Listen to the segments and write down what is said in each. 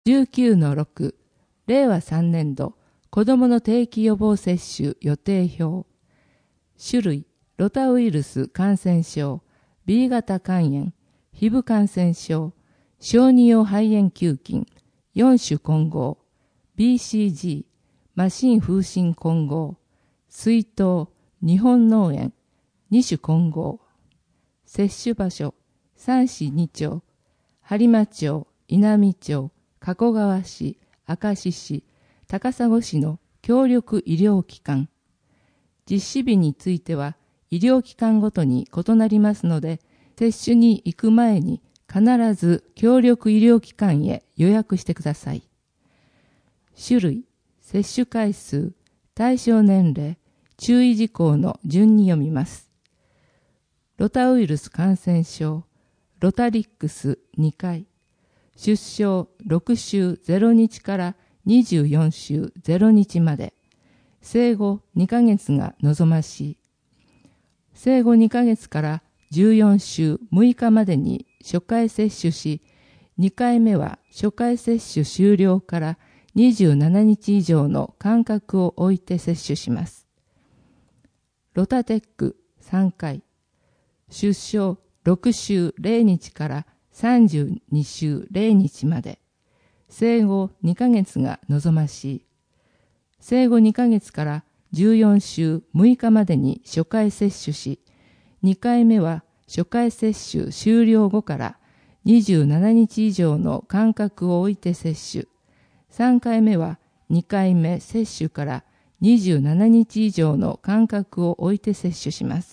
19-6 令和3年度子どもの定期予防接種予定表。種類、ロタウイルス感染症、B 型肝炎、皮膚感染症、小児用肺炎球菌、4種混合、BCG、マシン風疹混合、水痘、日本脳炎、2種混合。接種場所、3市2町、播磨町、稲美町、加古川市、明石市、高砂市の協力医療機関。実施日については医療機関ごとに異なりますので、接種に行く前に必ず協力医療機関へ予約してください。種類、接種回数、対象年齢、注意事項の順に読みます。ロタウイルス感染症、ロタリックス2回、出生6週0日から24週0日まで、生後2ヶ月が望ましい。生後2ヶ月から14週6日までに初回接種し、2回目は初回接種終了から27日以上の間隔を置いて接種します。ロタテック3回、出生6週0日から32週0日まで、生後2ヶ月が望ましい。生後2ヶ月から14週6日までに初回接種し、2回目は初回接種終了後から27日以上の間隔を置いて接種。3回目は2回目接種から27日以上の間隔を置いて接種します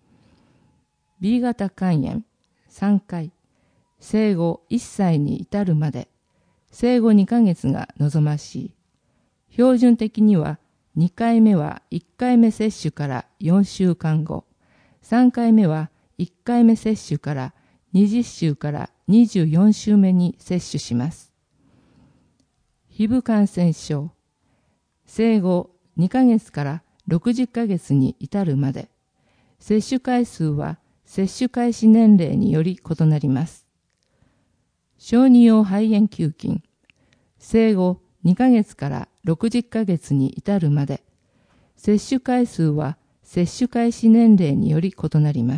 。B 型肝炎3回、生後1歳に至るまで、生後2ヶ月が望ましい。標準的には2回目は1回目接種から4週間後、3回目は1回目接種から20週から24週目に接種します。皮膚感染症、生後2ヶ月から60ヶ月に至るまで、接種回数は接種開始年齢により異なります。小児用肺炎球菌、生後2ヶ月から60ヶ月に至るまで、接種回数は接種開始年齢により異なります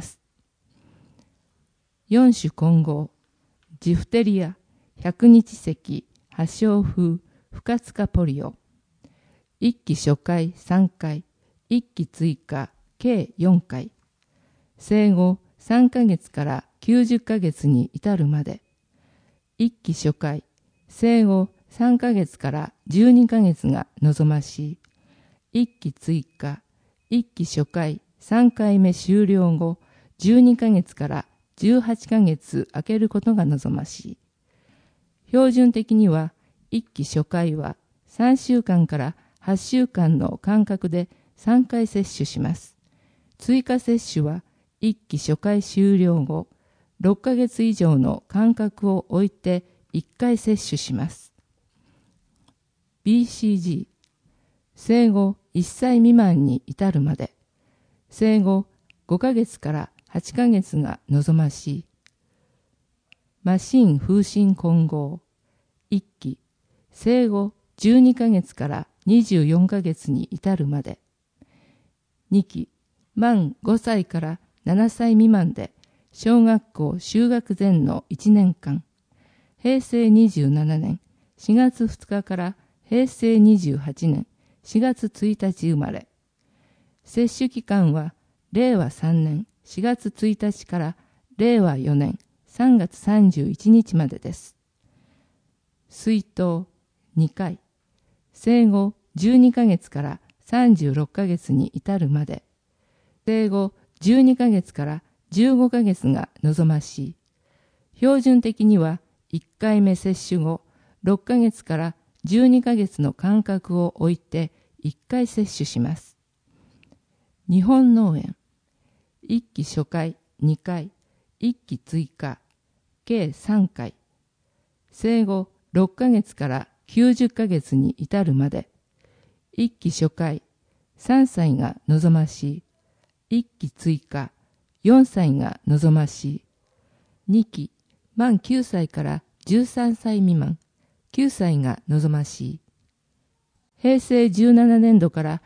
。4種混合、ジフテリア、百日咳、破傷風、不活化ポリオ、1期初回3回、1期追加計4回、生後3ヶ月から90ヶ月に至るまで、1期初回、生後3ヶ月から12ヶ月が望ましい。1期追加、1期初回3回目終了後、12ヶ月から18ヶ月空けることが望ましい。標準的には、1期初回は3週間から8週間の間隔で3回接種します。追加接種は1期初回終了後、6ヶ月以上の間隔を置いて1回接種します。BCG、生後1歳未満に至るまで、生後5ヶ月から8ヶ月が望ましい。マシン風疹混合、1期、生後12ヶ月から24ヶ月に至るまで、2期、満5歳から7歳未満で、小学校就学前の1年間、平成27年4月2日から平成28年4月1日生まれ。接種期間は令和3年4月1日から令和4年3月31日までです。水痘2回、生後12ヶ月から36ヶ月に至るまで、生後12ヶ月から15ヶ月が望ましい。標準的には1回目接種後6ヶ月から12ヶ月の間隔を置いて1回接種します。日本脳炎、1期初回2回、1期追加計3回、生後6ヶ月から90ヶ月に至るまで、1期初回3歳が望ましい。1期追加4歳が望ましい。2期満9歳から13歳未満 9歳が望ましい。平成17年度から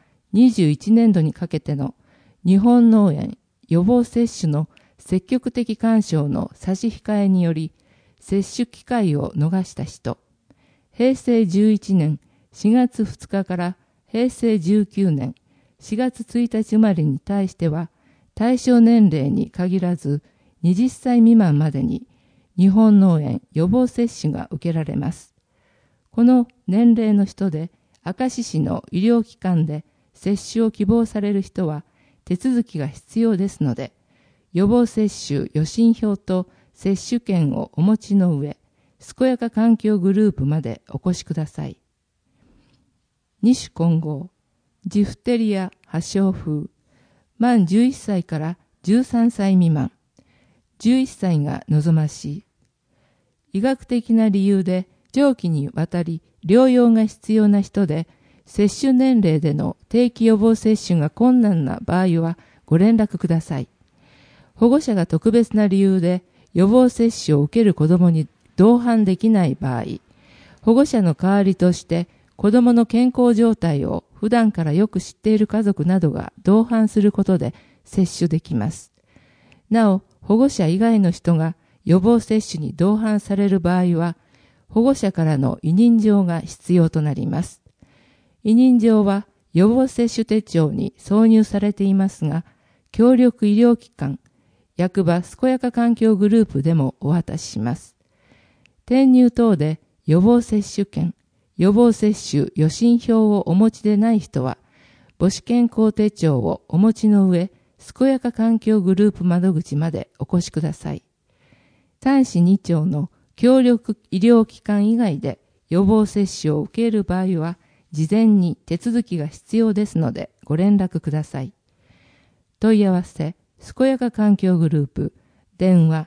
21年度にかけての日本脳炎予防接種の積極的勧奨の差し控えにより接種機会を逃した人、平成11年4月2日から平成19年4月1日生まれに対しては、対象年齢に限らず20歳未満までに日本脳炎予防接種が受けられます。この年齢の人で明石市の医療機関で接種を希望される人は手続きが必要ですので、予防接種予診票と接種券をお持ちの上、健やか環境グループまでお越しください。2種混合、ジフテリア破傷風、満11歳から13歳未満、11歳が望ましい。医学的な理由で長期にわたり療養が必要な人で、接種年齢での定期予防接種が困難な場合はご連絡ください。保護者が特別な理由で予防接種を受ける子どもに同伴できない場合、保護者の代わりとして子どもの健康状態を普段からよく知っている家族などが同伴することで接種できます。なお、保護者以外の人が予防接種に同伴される場合は、保護者からの委任状が必要となります。委任状は予防接種手帳に挿入されていますが、協力医療機関、役場健やか環境グループでもお渡しします。転入等で予防接種券、予防接種予診票をお持ちでない人は、母子健康手帳をお持ちの上、健やか環境グループ窓口までお越しください。3市2町の協力医療機関以外で予防接種を受ける場合は、事前に手続きが必要ですのでご連絡ください。問い合わせ、健やか環境グループ、電話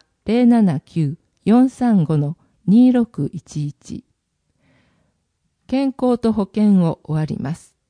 079-435-2611。健康と保険を終わります。